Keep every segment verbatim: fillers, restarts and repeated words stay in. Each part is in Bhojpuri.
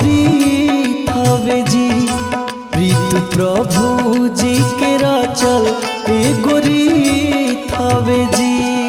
रीत हवे जी। प्रीत प्रभु जी के रचल एगो रीत हवे जी।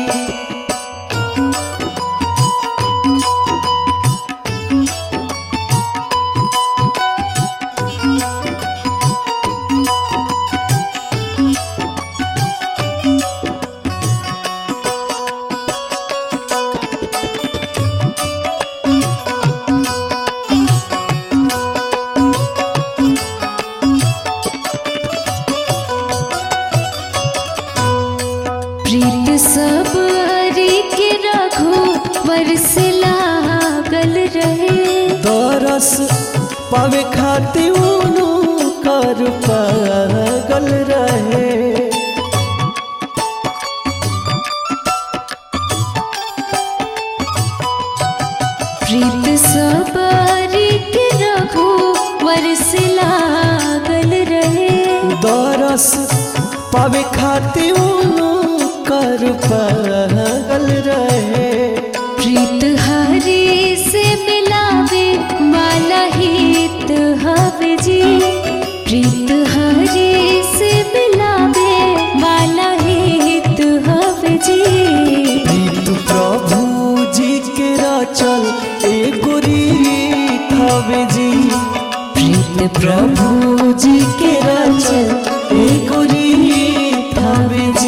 प्रीत सब अरी के रघुवर से लागल रहे। दरस पावे खातिर उनु कर पागल रहे। प्रीत सब अरी के रघुवर से लागल रहे। दरस पावे खातिर उनु कर पागल रहे। प्रीत हरि से मिलावे वाला हित हवे जी। प्रीत हरि से मिलावे वाला हित हवे जी। प्रीत प्रभु जी के रचल एगो रीत हवे जी। प्रीत प्रभु जी के रचल एगो रीत हवे जी।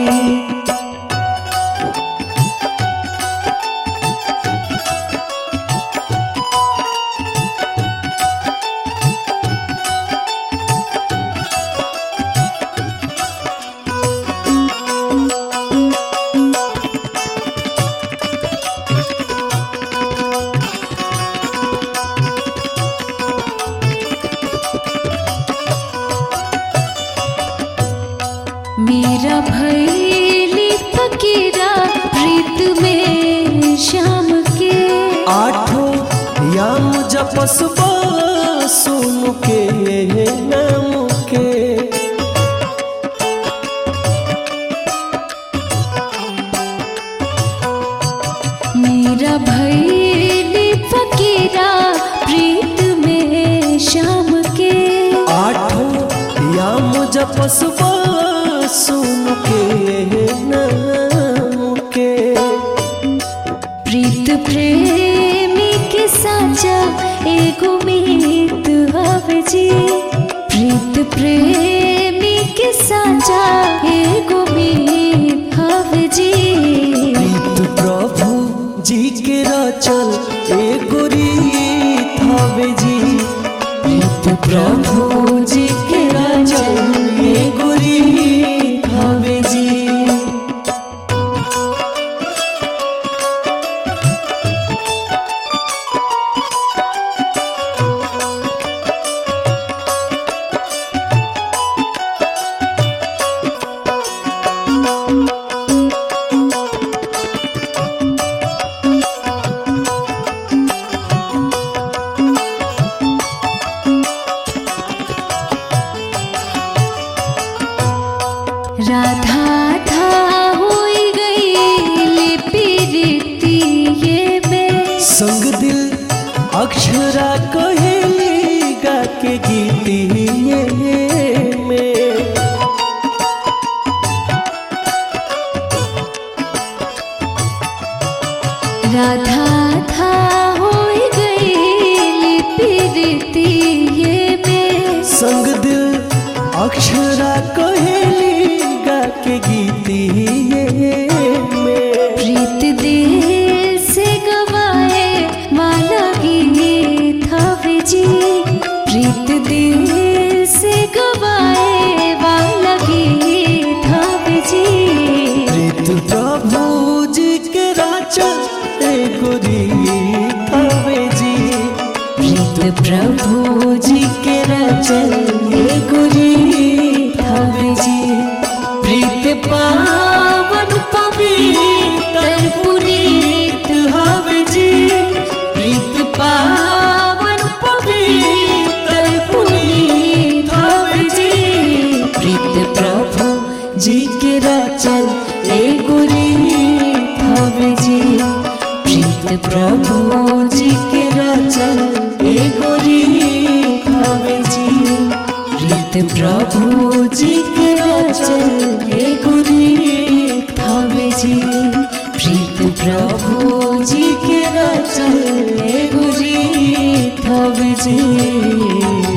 मेरा भैली फकीरा प्रीत में शाम के। आठों याम जपस सुन के नाम के। मेरा भैली फकीरा प्रीत में शाम के। आठों याम जपस सुन के नाम के। प्रीत प्रेमी के साचा एगो मीत हवे जी। प्रीत प्रेमी के साचा एगो मीत हवे जी। प्रीत प्रभु जी के रचल एगो रीत हवे जी। प्रीत प्रभु जी के रचल एगो रीत हवे जी। राधा था होई गई प्रीतिये में। संग दिल अक्षरा कहेली गा के गीतिये में। राधा था होई गई प्रीतिये में। संग दिल अक्षरा कहेली गा के गीतिये में। प्रीत दिल से गवाए वाला गीत हवे जी। प्रीत दिल से गवाए वाला गीत हवे जी। प्रीत प्रभु जी के रचल एगो रीत हवे जी। प्रीत प्रभु जी के रचल एगो रीत हवे जी। प्रीत पावन पवित्र पुनीत हवे जी। प्रीत पावन पवित्र पुनीत हवे जी। प्रीत प्रभु जी के रचल एगो रीत हवे जी। प्रीत प्रभु जी के रचल एगो से